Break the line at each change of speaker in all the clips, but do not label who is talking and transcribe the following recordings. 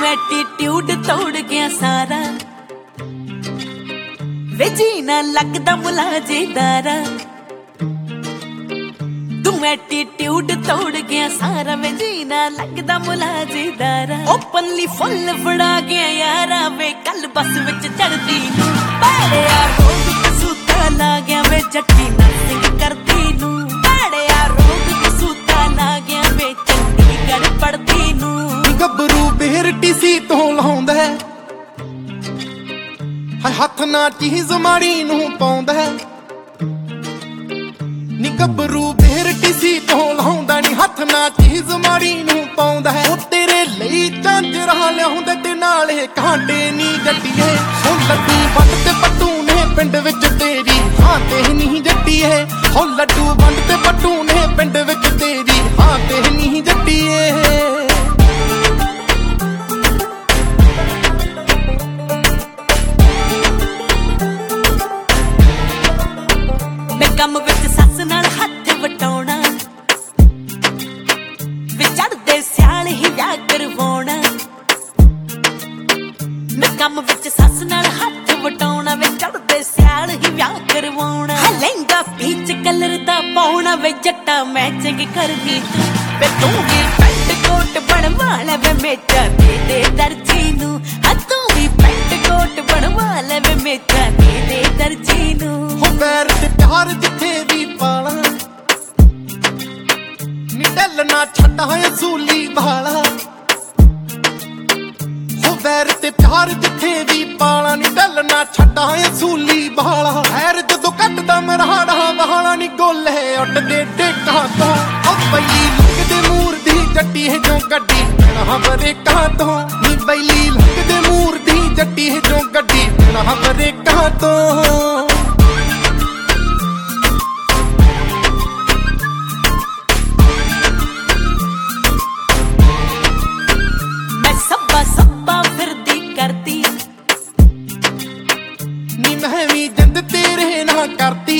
attitude तोड़ गया सारा वे जीना लगदा मुलाजेदारा तू एटीट्यूड तोड़ गया सारा वे जीना लगदा मुलाजेदारा ओपनली फुल फड़ा गया यारा वे कल बस विच चढ़दी नू बड़े यार रोग कसूता ला गया वे जट्टी नर्सिंग करदी नू बड़े यार रोग कसूता ला गया वे चंडीगढ़ पढ़दी नू
गबरू बेर टीसी तो लाउंदा है हथ ना चीज माड़ी नू पाउंदा है नी गबरू बेर टीसी तो लाउंदा नी हथ ना चीज माड़ी नू पाउंदा है ओ तेरे ਲਈ ਝਾਂਜਰਾਂ ਲਿਆਉਂਦੇ ਤੇ ਨਾਲੇ ਕਾਂਟੇ ਨੀ ਜੱਟੀਏ ਹੋ ਲੱਡੂ ਵੰਡ ਤੇ ਪੱਟੂ ਨੇ ਪਿੰਡ ਵਿੱਚ ਤੇਰੀ ਹਾਂ ਤੇ ਨਹੀਂ ਜੱਟੀਏ ਹੋ ਲੱਡੂ ਵੰਡ ਤੇ ਪੱਟੂ ਨੇ ਪਿੰਡ ਵਿੱਚ ਤੇਰੀ ਹਾਂ ਤੇ ਨਹੀਂ ਜੱਟੀਏ
ਕੰਮ ਵਿੱਚ ਸੱਸ ਨਾਲ ਹੱਥ ਵਟਾਉਣਾ ਵੇ ਚੜਦੇ ਸਿਆਲ ਹੀ ਵਿਆਹ ਕਰਵਾਉਣਾ ਮੈਂ ਕੰਮ ਵਿੱਚ ਸੱਸ ਨਾਲ ਹੱਥ ਵਟਾਉਣਾ ਵੇ ਚੜਦੇ ਸਿਆਲ ਹੀ ਵਿਆਹ ਕਰਵਾਉਣਾ ਲਹਿੰਗਾ ਪੀਚ ਕਲਰ ਦਾ ਪਾਉਣਾ ਵੇ ਜੱਟਾ ਮੈਚਿੰਗ ਕਰਦੀ ਤੂੰ ਵੇ ਤੂੰ ਵੀ ਪੈਂਟ ਕੋਟ ਬਣਵਾ ਲੈ ਵੇ ਮੇਚਾ ਦੇ ਦਰਜੀ ਨੂੰ ਤੂੰ ਵੀ ਪੈਂਟ ਕੋਟ ਬਣਵਾ ਲੈ ਵੇ ਮੇਚਾ ਦੇ ਦਰਜੀ ਨੂੰ
ਹੋ ਪੈਰ ਤੇ ਪਿਆਰ ਜਿੱਥੇ ਵੀ ਪਾਲਾ ਨੀ ਢਲ ਨਾ ਛੱਡਾਂ ਅਸੂਲੀ ਭਾਲਾ ਹੋ ਪੈਰ ਤੇ ਪਿਆਰ ਜਿੱਥੇ ਵੀ ਪਾਲਾ ਨੀ ਢਲ ਨਾ ਛੱਡਾਂ ਅਸੂਲੀ ਭਾਲਾ ਹੈਰ ਜਦੋਂ ਕੱਟਦਾ ਮਰਹਾੜਾ ਵਾਲਾ ਨੀ ਗੋਲੇ ਉੱਡਦੇ ਡੇਕਾਂ ਤੋਂ ਹੋ ਬਈ ਲੁਕਦੇ ਮੂਰ ਦੀ ਜੱਟੀ ਹੈ ਜੋ ਗੱਡੀ ਨਾ ਬਰੇਕਾਂ ਤੋਂ ਨੀ ਬੈਲੀ ਲੁਕਦੇ ਮੂਰ ਦੀ ਜੱਟੀ ਹੈ ਜੋ ਗੱਡੀ ਨਾ ਬਰੇਕਾਂ ਤੋਂ मैं भी जिंद तेरे ना करती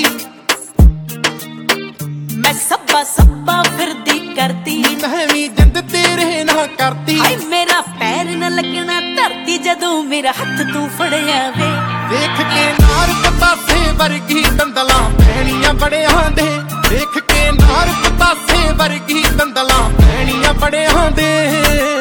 मैं सब्बा फिरदी करती
मैं भी जिंद तेरे ना करती
हाय मेरा पैर न लगना धरती जदों मेरा हथ तू फड़िया वे
देख के नार पतासे वर्गी दंदला पैणियां बड़ियां दे देख के नार पतासे वर्गी दंदला पैणियां बड़ियां दे